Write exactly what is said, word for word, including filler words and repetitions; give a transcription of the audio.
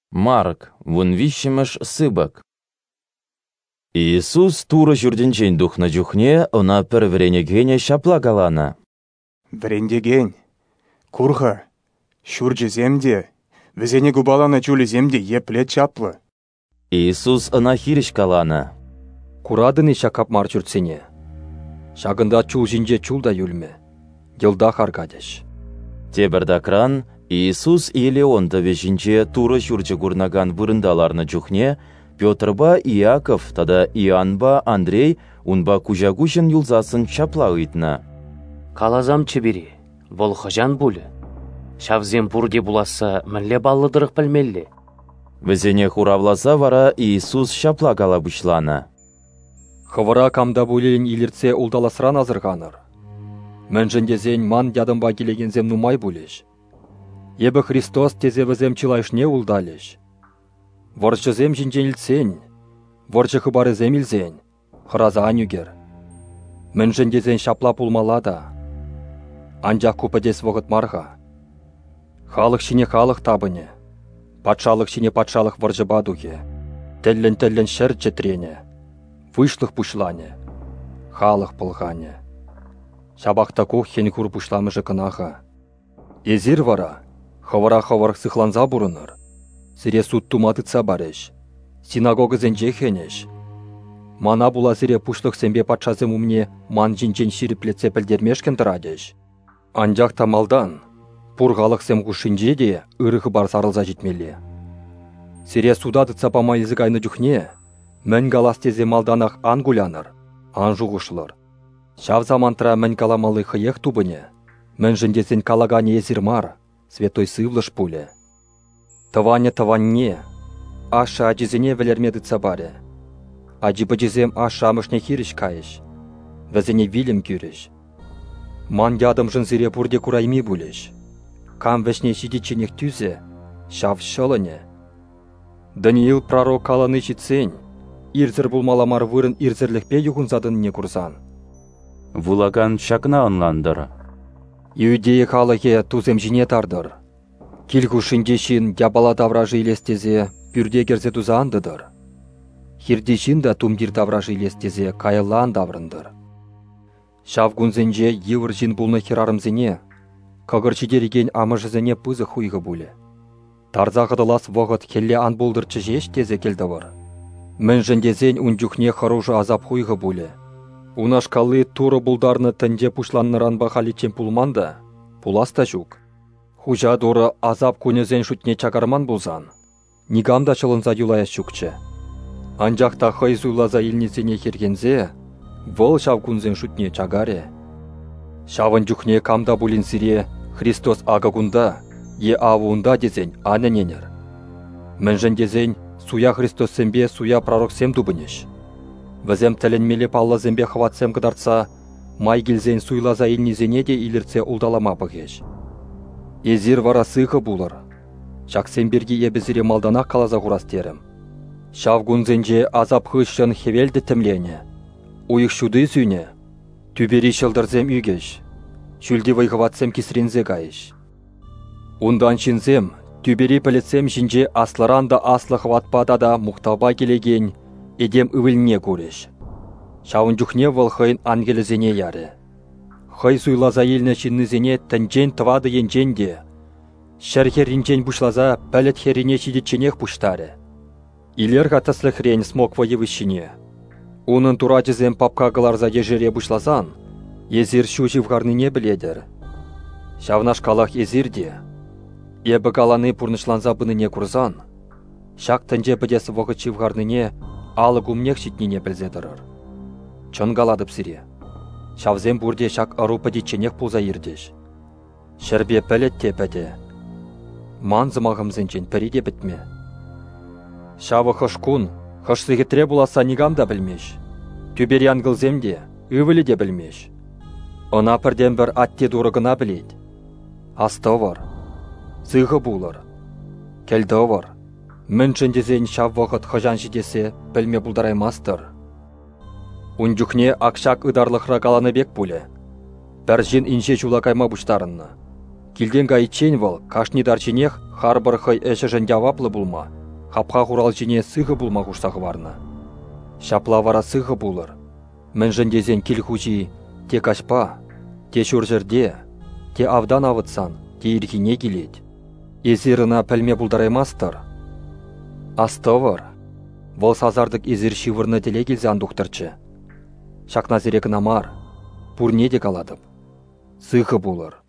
Марк, вон вишіміш сыбак. Иисус туры жүрденчен духна жүхне, она перверенегене шапла галана. Врендеген, курха, шурджи земде, везене губалана чули земде епле чаплы. Иисус она хириш калана. Курадыны шакап марчурцене. Шагында чул жинже чулда юлме. Делда харгадеш. Тебірда кран, Иисус и Леонда вежінче туры жүрджі гурнаган вырындаларны жүхне, Петрба, Иаков, тада Иоаннба, Андрей, унба кужагушын юлзасын чапла ыйтна. Калазам чебери, бол хыжан булы. Шавзем пурде буласа мінле баллыдырық білмелі. Везене хуравласа вара Иисус шапла гала бұшлана. Хывыра камда булелін илірце улдаласыран азырғаныр. Мен жіндезен ман ядымба келегензем нумай булеш. Ебі Христос тезе візем чилайшне улдалеш. Ворчызем жинженілсен, ворчы хыбарызем илзен, хыраза анюгер. Мен жіндезен шапла пулмалада. Анжақ купадес вғыт марға. Халық шине халық табыне. Патшалық шине патшалық варжыба духе. Теллен-теллен шер четрене. Вышлых пушлане. Халық пылғане. Шабақта кух хен хур пушламыжы кынаға. Езір вара, хавара-хаварық сықланза бұрыныр. Сире суд туматыца бареш. Синагога зенже хенеш. Мана була сире пушлық сенбе патшазым умне ман жинчен шириплетсе пілдермешкен тұрадеш. Анжақ тамалдан, пұрғалық сем ғушинже де ұрығы бар сарылза жетмелі. Сире судадыца пама езік айны жүхне, мән галас тезе малданақ ан гуляныр, ан жуғышылыр. Шав замантра мән каламалы хыех тубыне, мән жіндесен калагане езір мар, светой сывлыш пуле. Таване таванне, аша аджизене велермедыца баре. Аджибаджизем аша амышне хириш кайыш, вәзене вилім күріш. Ман ядым жын зире бұрде курайми булеш. Кам вешне шидиченех түзе, шав шылыне. Даниил пророк каланы читсен, ирзір булмаламар вырын ирзірлікпе юғынзадын не курзан. Вулаган шакна онландыр. Иудея халыхе тузем жіне тардыр. Килгу шиндешин ябала давражы илестезе пюрде керзе туза андыдыр. Хирдешин да тумдир давражы илестезе кайылан даврындыр. Шавгунзенже евр жин булны хирарымзене, кагырчидереген амыжызене пызы хуйғы буле. Тарзағыдылас вғыт келле ан болдырчы жеш тезе келдавыр. Мен жіндезен унжухне харужы азап хуйғы буле. Унашкалы туры булдарны тінде пушланныран бахаличен пулманда, пуласта жук. Хужа доры азап көнезен шутне чагарман булзан. Нигамда чылынза юлая шукче. Анжақта хай зуйлаза илнесене хергензе, вол шавгунзен шутне чагаре. Шавын жүхне камда булин сире Христос агагунда, е авунда дезен анененер. Мен дезен суя Христос сембе суя пророк сем дубынеш. Візем тәленмелі палла зембе хватсем кыдарца, май келзен суйлаза илнезене де илірце улдалама бұгеш. Езір вара сыхы булыр. Шаксен берге ебізіре малдана қалаза ғурастерім. Шавгунзенже азап хышын хевелді тімлене. Уйық шуды зүйне. Түбері шылдырзем үйгеш. Шүлді вайғыватсем кесірензе гайыш. Ундан шинзем, түбері пілетсем жинже асларанда аслы хватпада да мұқтаба келеген, едем үвіліне көреш. Шауын жүхне вылхайын ангелізене яры. Хай суйлаза еліне шиннізене тінжен твады енженде. Шәрхер ринжен бұшлаза пәлет херине шидетченех бұштары. Илер ғатаслы хрен смок воевышыне. Унын турадызем папкағыларза ежере бұшлазан, езір шучи вғарныне біледір. Шавнаш калах езірде. Ебі каланы пұрнышланза бұныне курзан. Шак тінже бідесі вғычы вғарныне алы гумнех шитнене білзедірір. Чон галадып сире. Шавзем бұрде шак ару пәдетченех пулза ердеш. Шәрбе пәлет тепәде. Ман зымағымзенчен пәриде бітме. Шавы хышкун, хышсығытре буласа нигам да білмеш. Түбер янгылземде, үвілі де білмеш. Она пірден бір атте дұрығына білет. Асты var, сығы булыр. Келді var, мүншіндезен шав вақыт хыжан жидесе білме бұлдараймастыр. Унжухне акшак ыдарлықра қаланы бек бұлі. Бәржен инше жула кайма бұштарынны. Келден ғайчен вал, кашнидар ченех хар бір хай әші жын яваплы бұлма. Хапха хурал жіне сығы булма курсағы барны. Шапла вара сығы булыр. Мен жындезен кил хучи те кашпа, те шуржерде, те авдан авытсан, те ирхине келет. Езерына пәлме булдараймастыр. Астывыр. Вол сазардық езер шивырны теле келзан дұқтырчы. Шақна зерек намар, пурне де каладып. Сығы булыр.